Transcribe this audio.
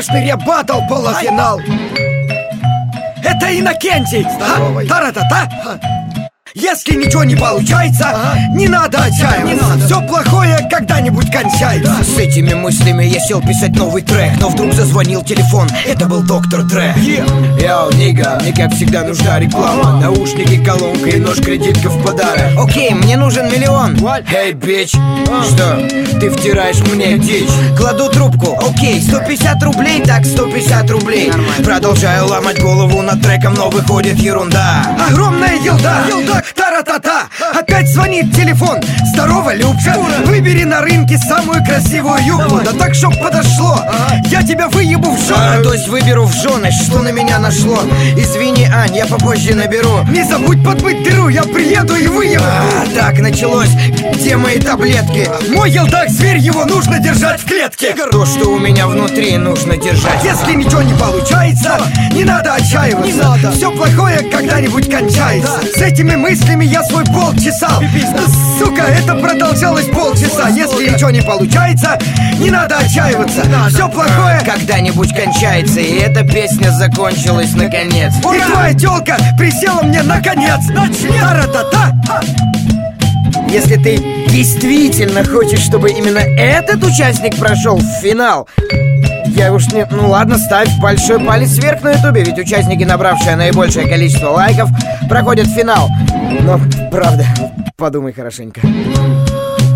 страшный реп-баттл, полуфинал. Это Иннокентий. Та-ра-та-та. Если ничего не получается, не надо отчаиваться. Все плохое когда-нибудь кончается. С этими мыслями я сел писать новый трек, но вдруг зазвонил телефон, это был доктор Дре. Йоу, нига, мне как всегда нужна реклама. Наушники, колонка и нож, кредитка в подарок. Окей, мне нужен миллион. Эй, бич, что? Ты втираешь мне дичь. Кладу трубку, окей, 150 рублей, так 150 рублей. Продолжаю ломать голову над треком, но выходит ерунда. Огромная елда, тара-та-та. Опять звонит телефон. Здорово, Любка, выбери на рынке самую красивую юбку. Да так, чтоб подошло. Я тебя выебу в жены. То есть выберу в жены, что на меня нашло. Извини, Ань, я попозже наберу. Не забудь подмыть дыру, я приеду и выебу. Так началось, где мои таблетки? Мой елдак зверь, его нужно держать в клетке. То, что у меня внутри, нужно держать. Если ничего не получается, не надо отчаиваться. Все плохое когда-нибудь кончается. С этими мыслями я свой болт чесал. Сука, это продолжалось полчаса. Если ничего не получается, не надо отчаиваться. Все плохое когда-нибудь кончается. И эта песня закончилась наконец. И твоя тёлка присела мне наконец. Тара-та-та. Если ты действительно хочешь, чтобы именно этот участник прошел в финал, я уж не... Ну ладно, ставь большой палец вверх на ютубе, ведь участники, набравшие наибольшее количество лайков, проходят в финал. Но, правда, подумай хорошенько.